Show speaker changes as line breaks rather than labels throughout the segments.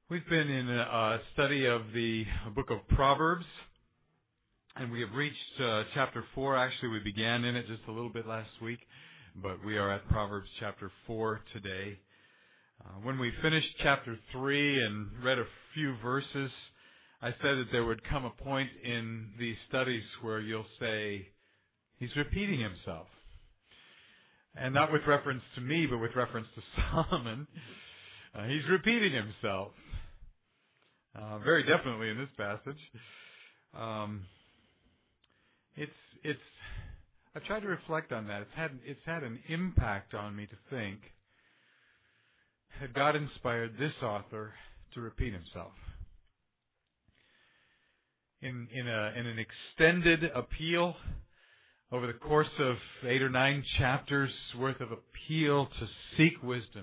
We've been in a study of the book of Proverbs, and we have reached chapter 4. Actually, we began in it just a little bit last week, but we are at Proverbs chapter 4 today. When we finished chapter 3 and read a few verses, I said that there would come a point in these studies where you'll say, he's repeating himself. And not with reference to me, but with reference to Solomon. He's repeating himself. Very definitely in this passage. I've tried to reflect on that. It's had an impact on me to think that God inspired this author to repeat himself. In an extended appeal over the course of 8 or 9 chapters worth of appeal to seek wisdom,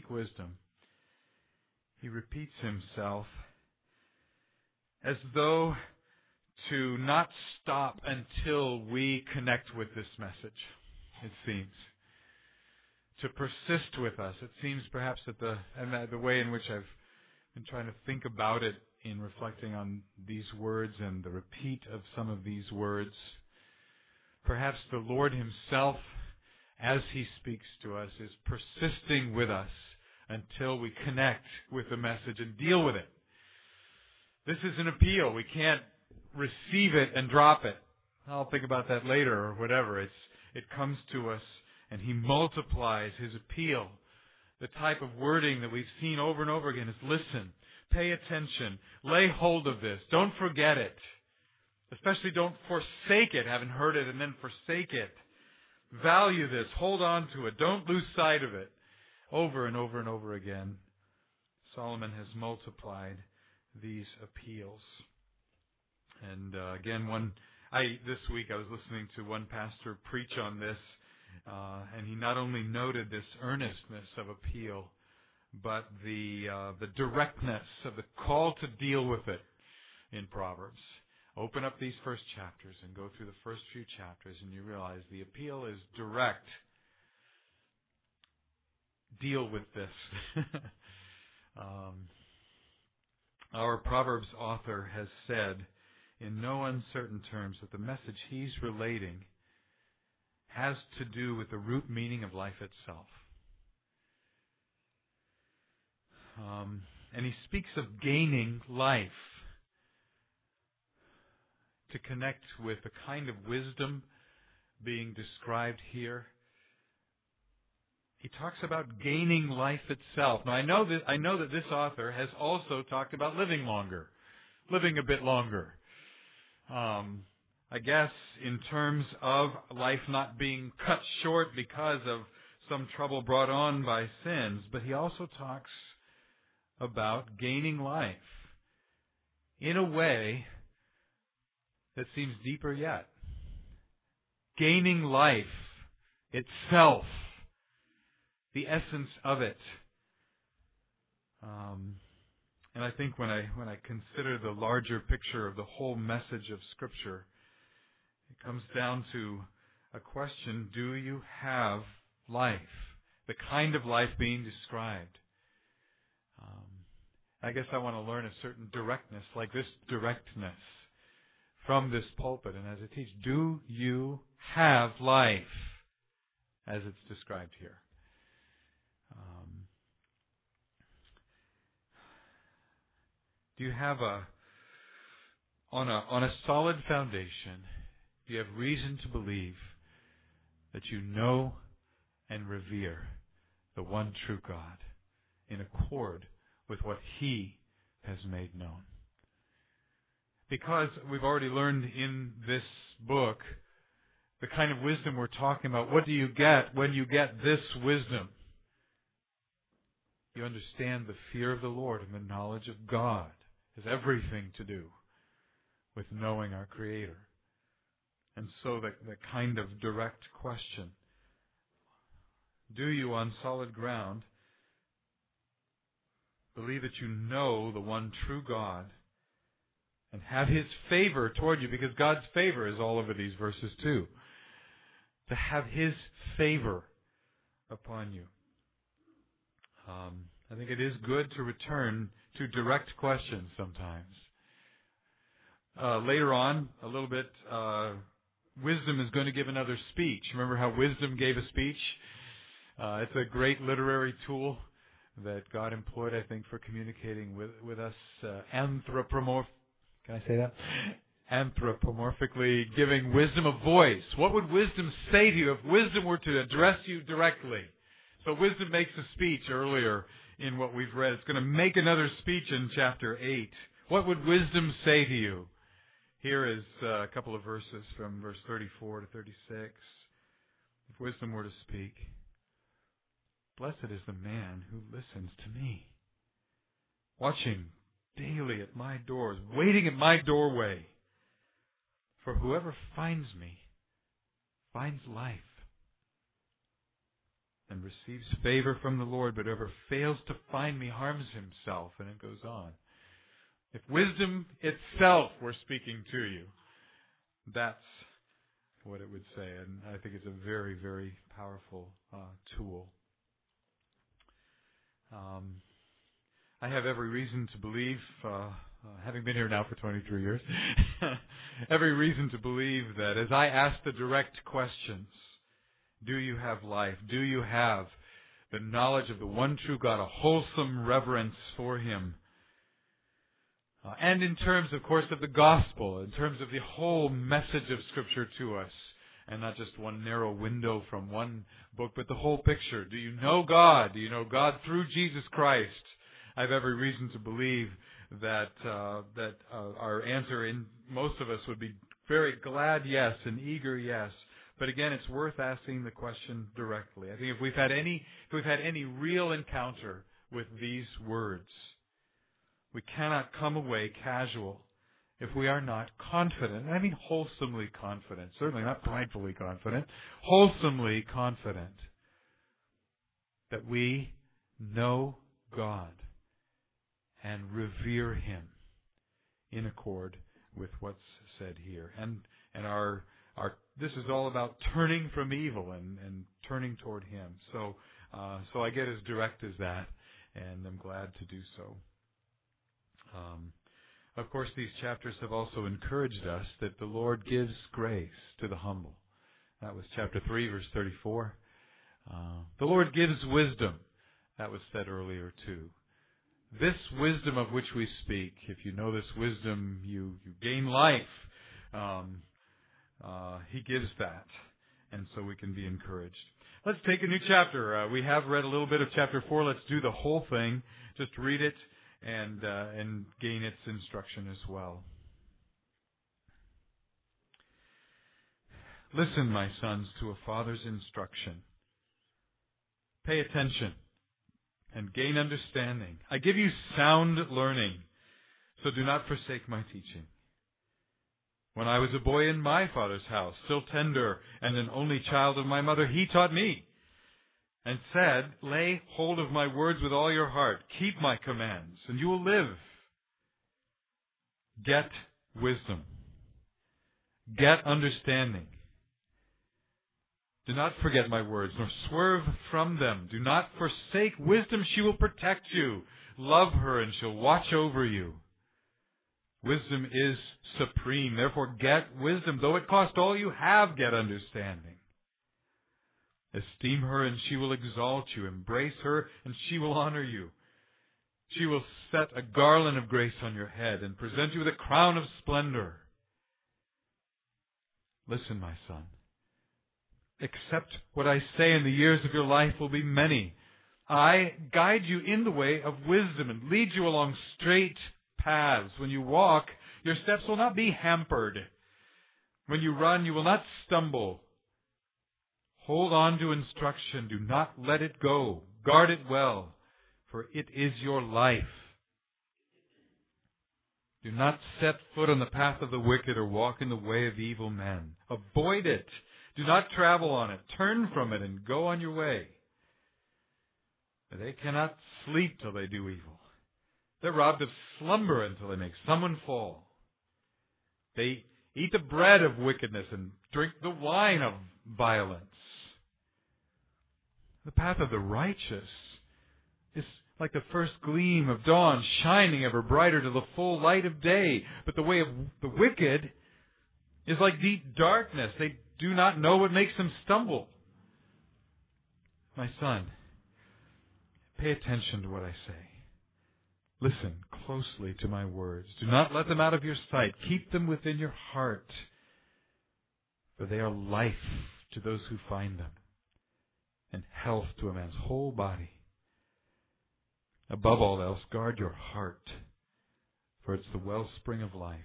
he repeats himself as though to not stop until we connect with this message, it seems. To persist with us. It seems perhaps that the way in which I've been trying to think about it in reflecting on these words and the repeat of some of these words, perhaps the Lord himself, as he speaks to us, is persisting with us until we connect with the message and deal with it. This is an appeal. We can't receive it and drop it. I'll think about that later or whatever. It comes to us and he multiplies his appeal. The type of wording that we've seen over and over again is listen, pay attention, lay hold of this, don't forget it. Especially don't forsake it, having heard it and then forsake it. Value this, hold on to it, don't lose sight of it. Over and over and over again, Solomon has multiplied these appeals. And again, this week I was listening to one pastor preach on this, and he not only noted this earnestness of appeal, but the directness of the call to deal with it in Proverbs. Open up these first chapters and go through the first few chapters, and you realize the appeal is direct. Deal with this. Our Proverbs author has said in no uncertain terms that the message he's relating has to do with the root meaning of life itself. And he speaks of gaining life. To connect with the kind of wisdom being described here, he talks about gaining life itself. Now I know that this author has also talked about living longer, living a bit longer. I guess in terms of life not being cut short because of some trouble brought on by sins, but he also talks about gaining life in a way that seems deeper yet. Gaining life itself. The essence of it. And I think when I consider the larger picture of the whole message of Scripture, it comes down to a question, do you have life? The kind of life being described. I guess I want to learn a certain directness, like this directness, from this pulpit and as I teach. Do you have life as it's described here? Do you have on a solid foundation, do you have reason to believe that you know and revere the one true God in accord with what he has made known? Because we've already learned in this book the kind of wisdom we're talking about. What do you get when you get this wisdom? You understand the fear of the Lord and the knowledge of God has everything to do with knowing our Creator. And so the kind of direct question, do you on solid ground believe that you know the one true God and have his favor toward you? Because God's favor is all over these verses too. To have his favor upon you. I think it is good to return to direct questions sometimes. Later on, a little bit, Wisdom is going to give another speech. Remember how Wisdom gave a speech? It's a great literary tool that God employed, I think, for communicating with us. Can I say that? Anthropomorphically giving wisdom a voice. What would wisdom say to you if wisdom were to address you directly? So wisdom makes a speech earlier in what we've read. It's going to make another speech in chapter 8. What would wisdom say to you? Here is a couple of verses from verse 34 to 36. If wisdom were to speak, blessed is the man who listens to me, watching daily at my doors, waiting at my doorway. For whoever finds me finds life and receives favor from the Lord, but whoever fails to find me harms himself. And it goes on. If wisdom itself were speaking to you, that's what it would say. And I think it's a very, very powerful tool. I have every reason to believe, having been here now for 23 years, every reason to believe that as I ask the direct questions, do you have life? Do you have the knowledge of the one true God, a wholesome reverence for Him? And in terms, of course, of the gospel, in terms of the whole message of Scripture to us, and not just one narrow window from one book, but the whole picture. Do you know God? Do you know God through Jesus Christ? I have every reason to believe that our answer in most of us would be very glad yes and eager yes. But again, it's worth asking the question directly. I think if we've had any real encounter with these words, we cannot come away casual if we are not confident. I mean wholesomely confident, certainly not pridefully confident, wholesomely confident that we know God and revere Him in accord with what's said here. And our this is all about turning from evil and turning toward Him. So I get as direct as that, and I'm glad to do so. Of course, these chapters have also encouraged us that the Lord gives grace to the humble. That was chapter 3, verse 34. The Lord gives wisdom. That was said earlier too. This wisdom of which we speak, if you know this wisdom, you gain life. He gives that, and so we can be encouraged. Let's take a new chapter. We have read a little bit of chapter 4. Let's do the whole thing. Just read it and gain its instruction as well. Listen, my sons, to a father's instruction. Pay attention and gain understanding. I give you sound learning, so do not forsake my teaching. When I was a boy in my father's house, still tender and an only child of my mother, he taught me and said, lay hold of my words with all your heart. Keep my commands, and you will live. Get wisdom. Get understanding. Do not forget my words, nor swerve from them. Do not forsake wisdom. She will protect you. Love her, and she'll watch over you. Wisdom is supreme. Therefore, get wisdom. Though it cost all you have, get understanding. Esteem her, and she will exalt you. Embrace her, and she will honor you. She will set a garland of grace on your head and present you with a crown of splendor. Listen, my son. Accept what I say, and the years of your life will be many. I guide you in the way of wisdom and lead you along straight paths. When you walk, your steps will not be hampered. When you run, you will not stumble. Hold on to instruction. Do not let it go. Guard it well, for it is your life. Do not set foot on the path of the wicked or walk in the way of evil men. Avoid it. Do not travel on it. Turn from it and go on your way. For they cannot sleep till they do evil. They're robbed of slumber until they make someone fall. They eat the bread of wickedness and drink the wine of violence. The path of the righteous is like the first gleam of dawn, shining ever brighter to the full light of day. But the way of the wicked is like deep darkness. They do not know what makes them stumble. My son, pay attention to what I say. Listen closely to my words. Do not let them out of your sight. Keep them within your heart, for they are life to those who find them, and health to a man's whole body. Above all else, guard your heart, for it's the wellspring of life.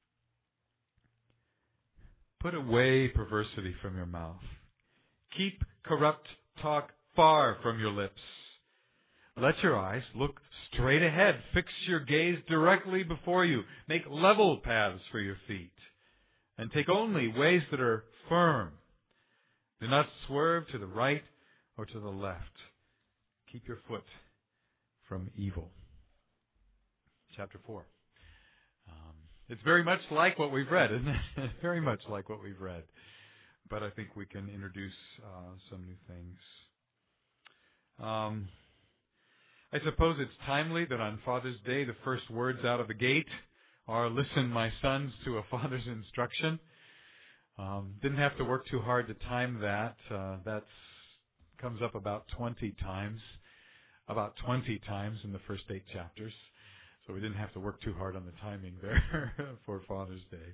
Put away perversity from your mouth. Keep corrupt talk far from your lips. Let your eyes look straight ahead. Fix your gaze directly before you. Make level paths for your feet, and take only ways that are firm. Do not swerve to the right or to the left. Keep your foot from evil. Chapter 4. It's very much like what we've read, isn't it? Very much like what we've read. But I think we can introduce some new things. I suppose it's timely that on Father's Day the first words out of the gate are, "Listen, my sons, to a father's instruction." Didn't have to work too hard to time that. That comes up about 20 times. About 20 times in the first 8 chapters. So we didn't have to work too hard on the timing there for Father's Day.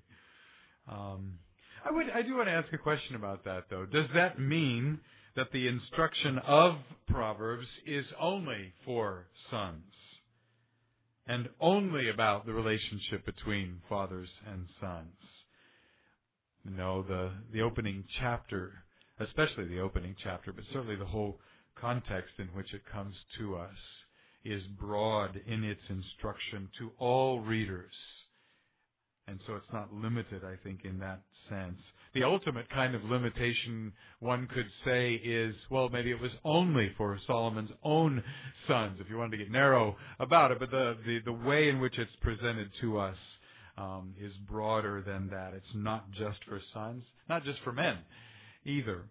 I do want to ask a question about that, though. Does that mean that the instruction of Proverbs is only for sons and only about the relationship between fathers and sons? No, the opening chapter, especially the opening chapter, but certainly the whole context in which it comes to us, is broad in its instruction to all readers. And so it's not limited, I think, in that sense. The ultimate kind of limitation, one could say, is, well, maybe it was only for Solomon's own sons, if you wanted to get narrow about it. But the way in which it's presented to us is broader than that. It's not just for sons, not just for men either.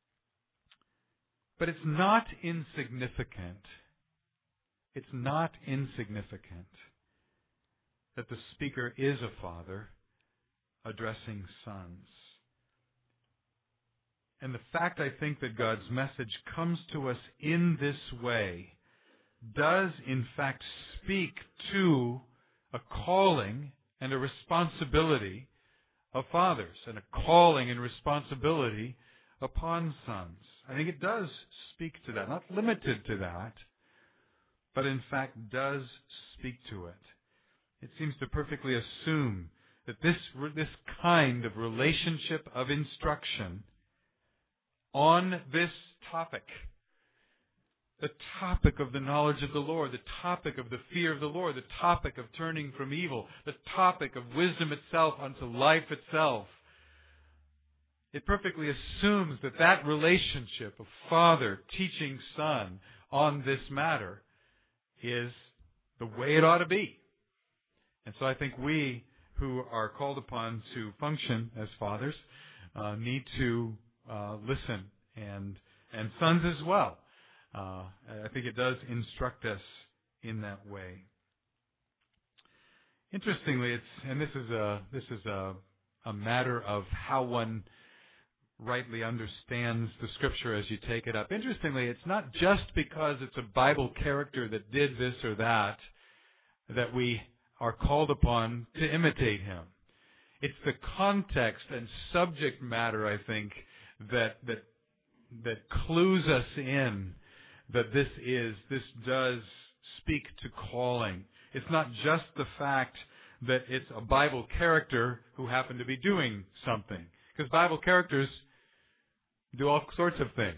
But it's not insignificant. It's not insignificant that the speaker is a father addressing sons. And the fact, I think, that God's message comes to us in this way does, in fact, speak to a calling and a responsibility of fathers, and a calling and responsibility upon sons. I think it does speak to that, not limited to that, but in fact does speak to it. It seems to perfectly assume that this kind of relationship of instruction on this topic, the topic of the knowledge of the Lord, the topic of the fear of the Lord, the topic of turning from evil, the topic of wisdom itself unto life itself, it perfectly assumes that that relationship of father teaching son on this matter is the way it ought to be. And so I think we who are called upon to function as fathers need to listen, and sons as well. I think it does instruct us in that way. Interestingly, this is a matter of how one rightly understands the Scripture as you take it up. Interestingly, it's not just because it's a Bible character that did this or that we are called upon to imitate him. It's the context and subject matter, I think, that clues us in that this does speak to calling. It's not just the fact that it's a Bible character who happened to be doing something, because Bible characters do all sorts of things.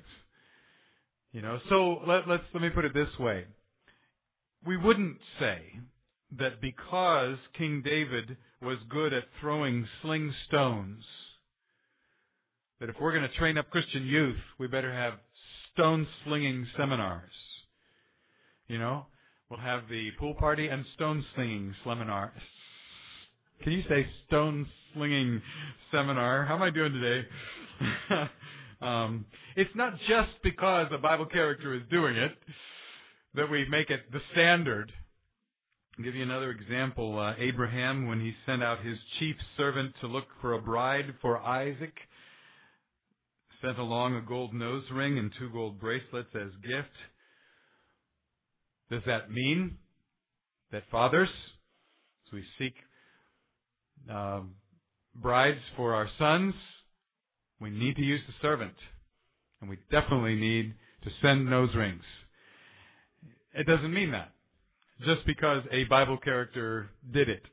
So let me put it this way. We wouldn't say that because King David was good at throwing sling stones, that if we're going to train up Christian youth, we better have stone-slinging seminars. We'll have the pool party and stone-slinging seminar. Can you say stone-slinging seminar? How am I doing today? It's not just because a Bible character is doing it that we make it the standard. I'll give you another example. Abraham, when he sent out his chief servant to look for a bride for Isaac, sent along a gold nose ring and 2 gold bracelets as gift. Does that mean that fathers, as we seek brides for our sons, we need to use the servant? And we definitely need to send nose rings. It doesn't mean that, just because a Bible character did it.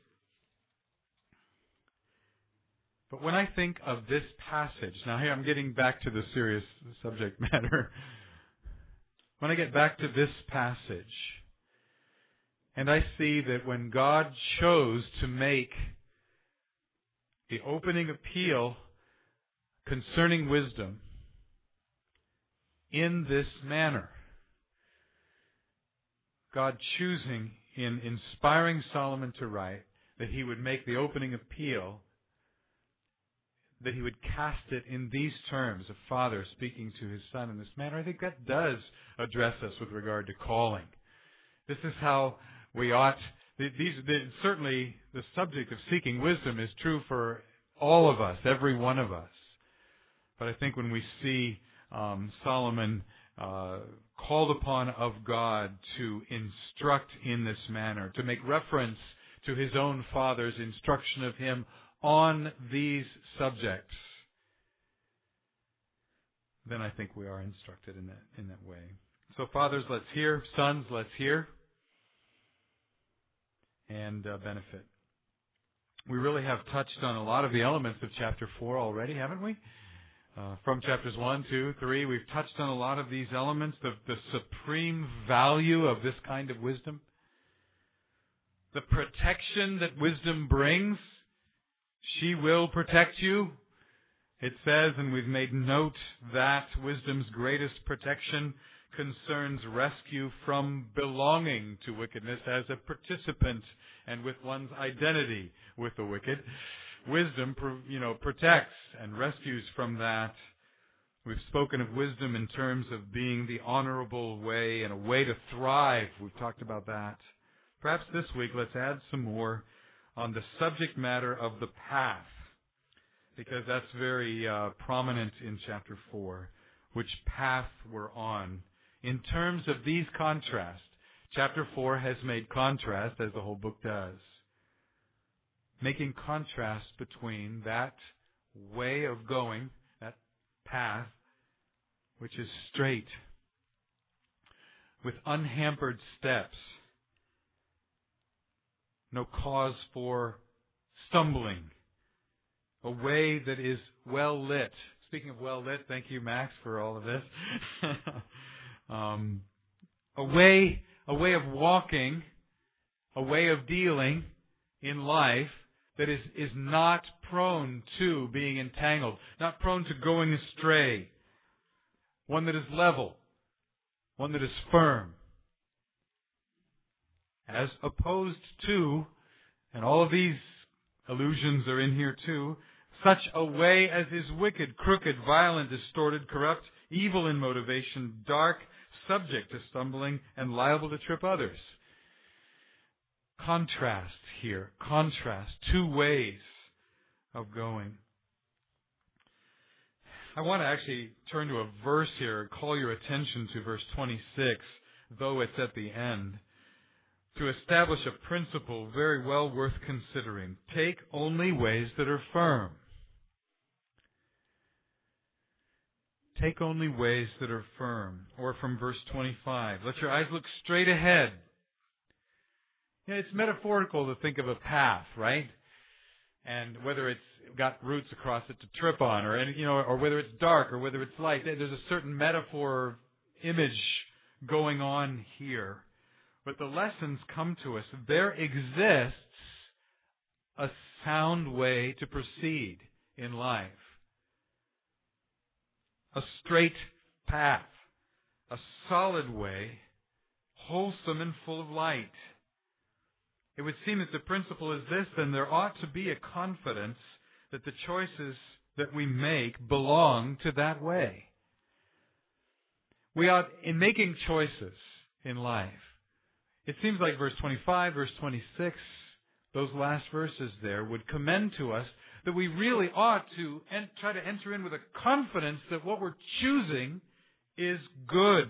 But when I think of this passage, now here I'm getting back to the serious subject matter. When I get back to this passage, and I see that when God chose to make the opening appeal concerning wisdom in this manner, God choosing in inspiring Solomon to write that he would make the opening appeal, that he would cast it in these terms, a father speaking to his son in this manner, I think that does address us with regard to calling. This is how we ought, certainly the subject of seeking wisdom is true for all of us, every one of us. But I think when we see Solomon called upon of God to instruct in this manner, to make reference to his own father's instruction of him on these subjects, then I think we are instructed in that way. So fathers, let's hear. Sons, let's hear and benefit. We really have touched on a lot of the elements of chapter 4 already, haven't we? From chapters 1, 2, 3, we've touched on a lot of these elements, the supreme value of this kind of wisdom, the protection that wisdom brings. She will protect you. It says, and we've made note, that wisdom's greatest protection concerns rescue from belonging to wickedness as a participant and with one's identity with the wicked. Wisdom, protects and rescues from that. We've spoken of wisdom in terms of being the honorable way and a way to thrive. We've talked about that. Perhaps this week let's add some more on the subject matter of the path, because that's very prominent in chapter 4, which path we're on. In terms of these contrasts, chapter 4 has made contrast, as the whole book does, making contrast between that way of going, that path, which is straight, with unhampered steps, no cause for stumbling, a way that is well lit. Speaking of well lit, thank you, Max, for all of this. A way of walking, a way of dealing in life that is not prone to being entangled, not prone to going astray. One that is level, one that is firm. As opposed to, and all of these allusions are in here too, such a way as is wicked, crooked, violent, distorted, corrupt, evil in motivation, dark, subject to stumbling, and liable to trip others. Contrast here. Contrast. 2 ways of going. I want to actually turn to a verse here and call your attention to verse 26, though it's at the end, to establish a principle very well worth considering. Take only ways that are firm. Take only ways that are firm. Or from verse 25, let your eyes look straight ahead. It's metaphorical to think of a path, right? And whether it's got roots across it to trip on, or whether it's dark or whether it's light, there's a certain metaphor, image going on here. But the lessons come to us. There exists a sound way to proceed in life. A straight path. A solid way, wholesome and full of light. It would seem that the principle is this, then there ought to be a confidence that the choices that we make belong to that way. We ought, in making choices, in life. It seems like verse 25, verse 26, those last verses there would commend to us that we really ought to try to enter in with a confidence that what we're choosing is good.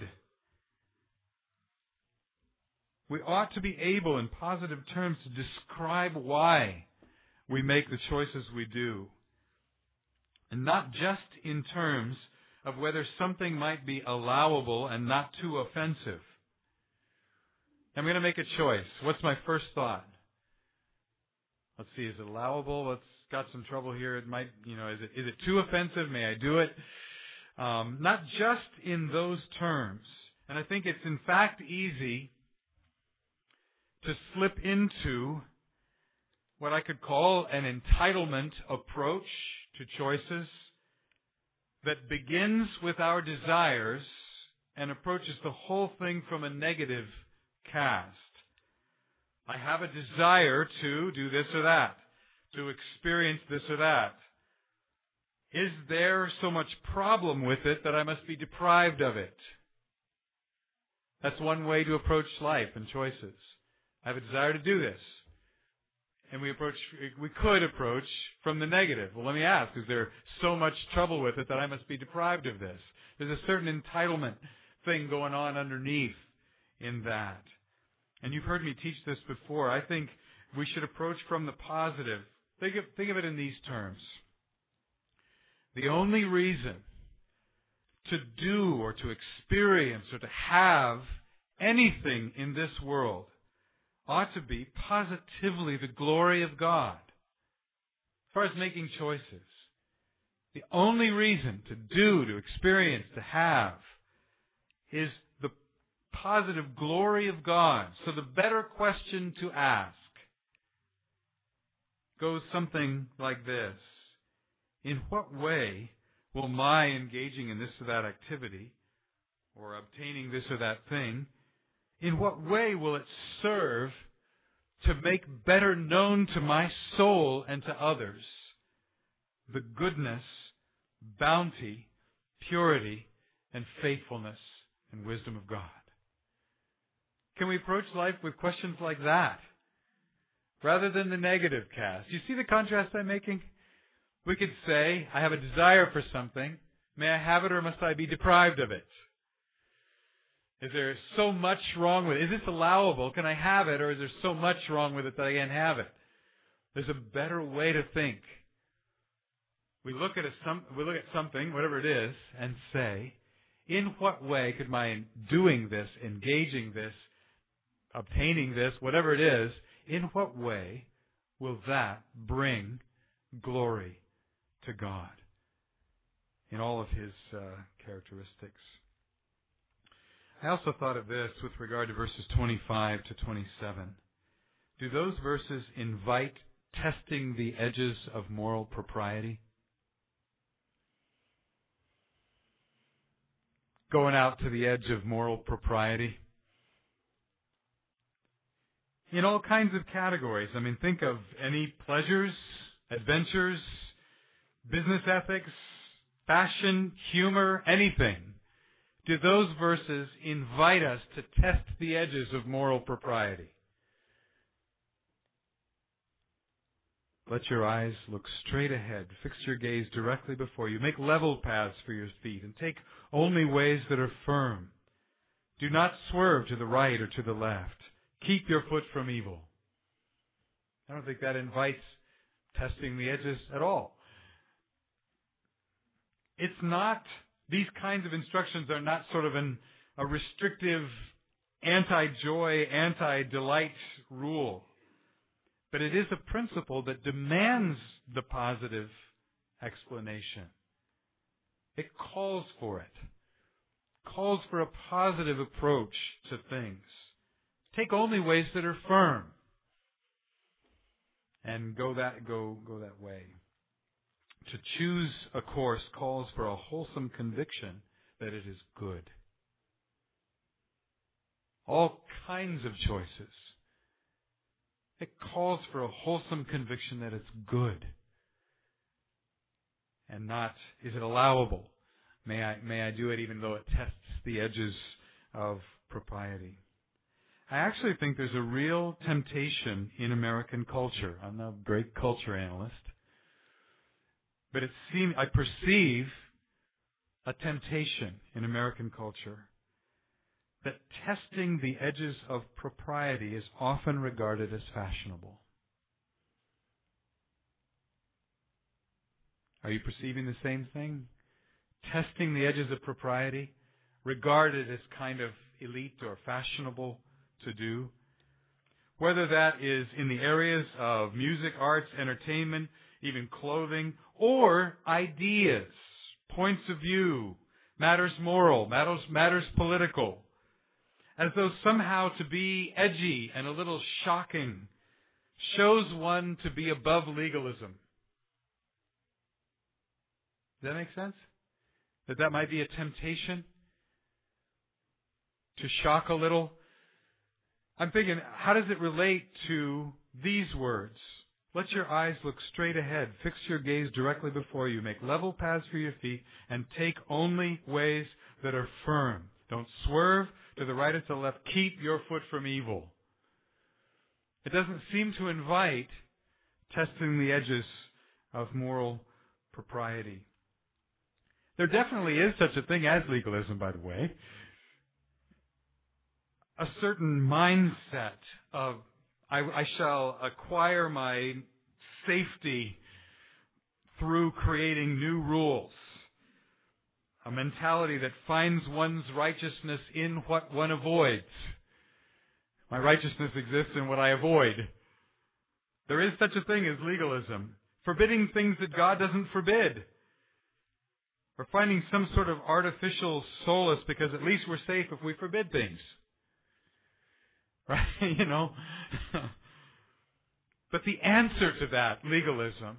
We ought to be able, in positive terms, to describe why we make the choices we do. And not just in terms of whether something might be allowable and not too offensive. I'm going to make a choice. What's my first thought? Let's see, is it allowable? It's got some trouble here. It might, is it too offensive? May I do it? Not just in those terms. And I think it's in fact easy to slip into what I could call an entitlement approach to choices that begins with our desires and approaches the whole thing from a negative cast. I have a desire to do this or that, to experience this or that. Is there so much problem with it that I must be deprived of it? That's one way to approach life and choices. I have a desire to do this. And we could approach from the negative. Well, let me ask, is there so much trouble with it that I must be deprived of this? There's a certain entitlement thing going on underneath in that. And you've heard me teach this before. I think we should approach from the positive. Think of it in these terms. The only reason to do or to experience or to have anything in this world ought to be positively the glory of God. As far as making choices, the only reason to do, to experience, to have is the positive glory of God. So the better question to ask goes something like this. In what way will my engaging in this or that activity or obtaining this or that thing, in what way will it serve to make better known to my soul and to others the goodness, bounty, purity, and faithfulness and wisdom of God? Can we approach life with questions like that rather than the negative cast? You see the contrast I'm making? We could say, I have a desire for something. May I have it or must I be deprived of it? Is there so much wrong with it? Is this allowable? Can I have it, or is there so much wrong with it that I can't have it? There's a better way to think. We look at something, whatever it is, and say, in what way could my doing this, engaging this, obtaining this, whatever it is, in what way will that bring glory to God in all of His characteristics? I also thought of this with regard to verses 25 to 27. Do those verses invite testing the edges of moral propriety? Going out to the edge of moral propriety? In all kinds of categories. I mean, think of any pleasures, adventures, business ethics, fashion, humor, anything. Do those verses invite us to test the edges of moral propriety? Let your eyes look straight ahead. Fix your gaze directly before you. Make level paths for your feet and take only ways that are firm. Do not swerve to the right or to the left. Keep your foot from evil. I don't think that invites testing the edges at all. It's not, these kinds of instructions are not sort of a restrictive anti-joy, anti-delight rule. But it is a principle that demands the positive explanation. It calls for it. Calls for a positive approach to things. Take only ways that are firm. And go that way. To choose a course calls for a wholesome conviction that it is good. All kinds of choices. It calls for a wholesome conviction that it's good. And not, is it allowable? May I do it even though it tests the edges of propriety? I actually think there's a real temptation in American culture. I'm not a great culture analyst, but I perceive a temptation in American culture that testing the edges of propriety is often regarded as fashionable. Are you perceiving the same thing? Testing the edges of propriety, regarded as kind of elite or fashionable to do. Whether that is in the areas of music, arts, entertainment, even clothing, or ideas, points of view, matters moral, matters political, as though somehow to be edgy and a little shocking shows one to be above legalism. Does that make sense? That might be a temptation to shock a little. I'm thinking, how does it relate to these words? Let your eyes look straight ahead. Fix your gaze directly before you. Make level paths for your feet and take only ways that are firm. Don't swerve to the right or to the left. Keep your foot from evil. It doesn't seem to invite testing the edges of moral propriety. There definitely is such a thing as legalism, by the way. A certain mindset of, I shall acquire my safety through creating new rules. A mentality that finds one's righteousness in what one avoids. My righteousness exists in what I avoid. There is such a thing as legalism. Forbidding things that God doesn't forbid. Or finding some sort of artificial solace because at least we're safe if we forbid things. Right? You know? But the answer to that, legalism,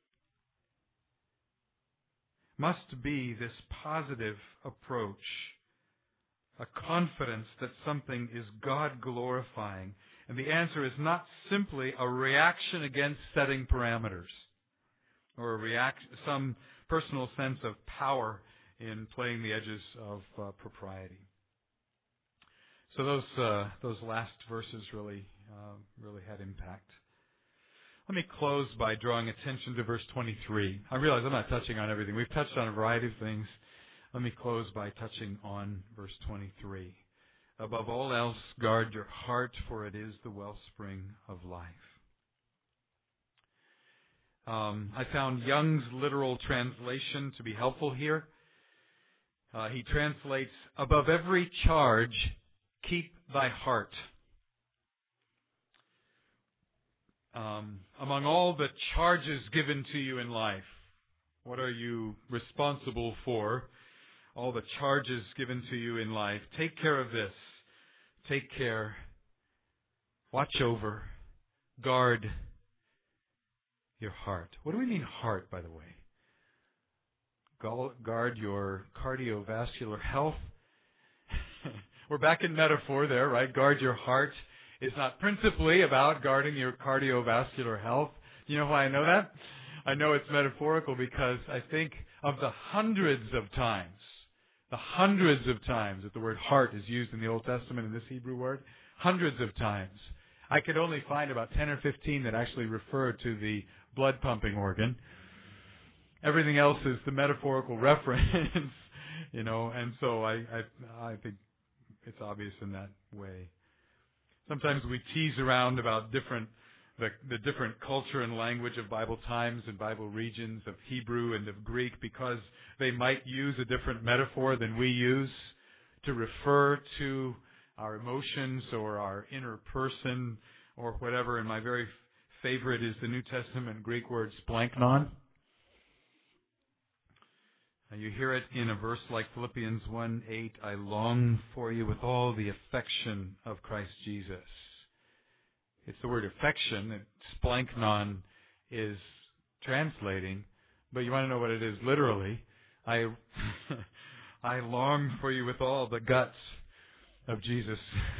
must be this positive approach. A confidence that something is God-glorifying. And the answer is not simply a reaction against setting parameters. Or some personal sense of power in playing the edges of propriety. So those last verses really had impact. Let me close by drawing attention to verse 23. I realize I'm not touching on everything. We've touched on a variety of things. Let me close by touching on verse 23. Above all else, guard your heart, for it is the wellspring of life. I found Young's literal translation to be helpful here. He translates, above every charge, keep thy heart. Among all the charges given to you in life, what are you responsible for? All the charges given to you in life. Take care of this. Take care. Watch over. Guard your heart. What do we mean heart, by the way? Guard your cardiovascular health. We're back in metaphor there, right? Guard your heart is not principally about guarding your cardiovascular health. You know why I know that? I know it's metaphorical because I think of the hundreds of times that the word heart is used in the Old Testament in this Hebrew word, hundreds of times. I could only find about 10 or 15 that actually refer to the blood pumping organ. Everything else is the metaphorical reference, you know, and so I think it's obvious in that way. Sometimes we tease around about the different culture and language of Bible times and Bible regions of Hebrew and of Greek because they might use a different metaphor than we use to refer to our emotions or our inner person or whatever. And my very favorite is the New Testament Greek word splanknon. You hear it in a verse like Philippians 1:8, I long for you with all the affection of Christ Jesus. It's the word affection that splanknon is translating, but you want to know what it is literally. I long for you with all the guts of Jesus.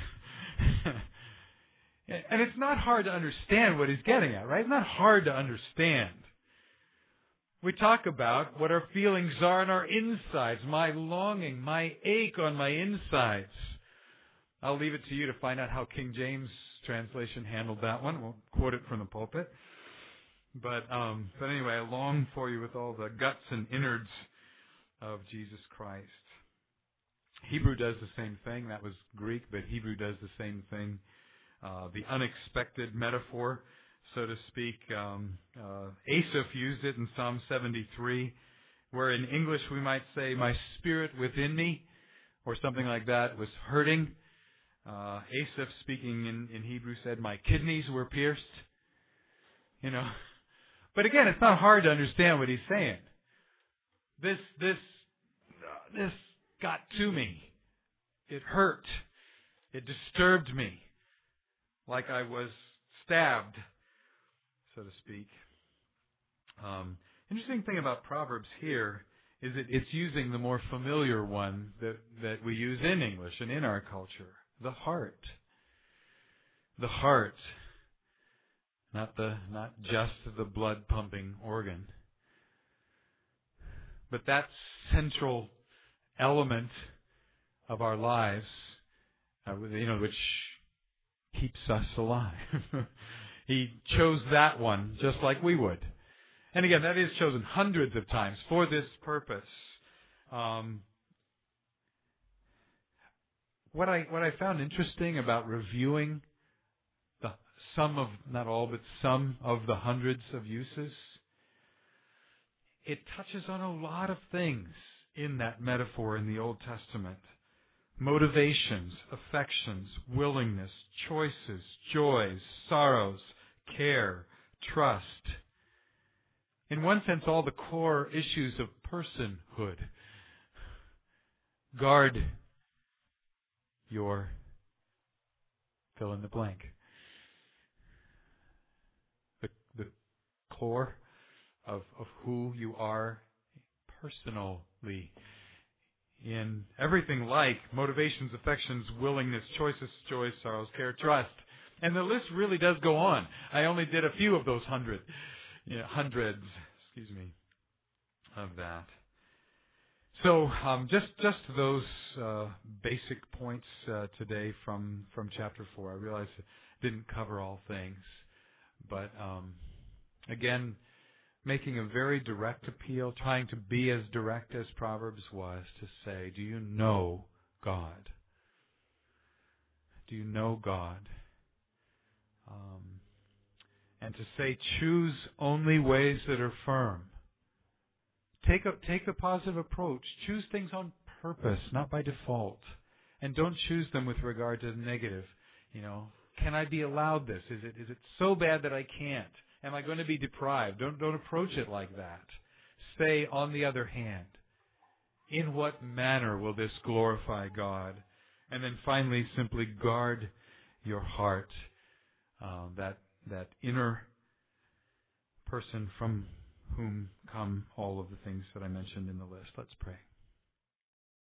And it's not hard to understand what he's getting at, right? It's not hard to understand. We talk about what our feelings are in our insides, my longing, my ache on my insides. I'll leave it to you to find out how King James translation handled that one. Won't quote it from the pulpit. But anyway, I long for you with all the guts and innards of Jesus Christ. Hebrew does the same thing. That was Greek, but Hebrew does the same thing. The unexpected metaphor, so to speak. Asaph used it in Psalm 73, where in English we might say, my spirit within me, or something like that, was hurting. Asaph, speaking in Hebrew, said, my kidneys were pierced. But again, it's not hard to understand what he's saying. This got to me. It hurt. It disturbed me. Like I was stabbed, so to speak. Interesting thing about Proverbs here is that it's using the more familiar one that we use in English and in our culture. The heart. The heart. Not just the blood pumping organ. But that central element of our lives, which keeps us alive. He chose that one just like we would. And again, that is chosen hundreds of times for this purpose. What I found interesting about reviewing not all, but some of the hundreds of uses, it touches on a lot of things in that metaphor in the Old Testament. Motivations, affections, willingness, choices, joys, sorrows, care, trust. In one sense, all the core issues of personhood. Guard your fill in the blank. The core of who you are personally. In everything like motivations, affections, willingness, choices, joys, sorrows, care, trust. And the list really does go on. I only did a few of those hundreds, of that. So, just those basic points today from chapter 4. I realize it didn't cover all things, but again, making a very direct appeal, trying to be as direct as Proverbs was, to say, do you know God? Do you know God? And to say, choose only ways that are firm. Take a positive approach. Choose things on purpose, not by default. And don't choose them with regard to the negative. Can I be allowed this? Is it so bad that I can't? Am I going to be deprived? Don't approach it like that. Say, on the other hand, in what manner will this glorify God? And then finally, simply guard your heart, that inner person from whom come all of the things that I mentioned in the list. Let's pray.